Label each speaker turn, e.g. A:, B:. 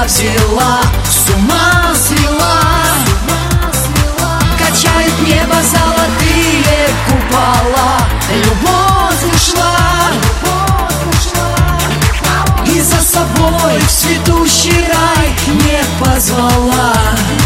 A: взяла, с ума свела. Качает небо золотые купола, любовь ушла, и за собой в цветущий рай не позвала.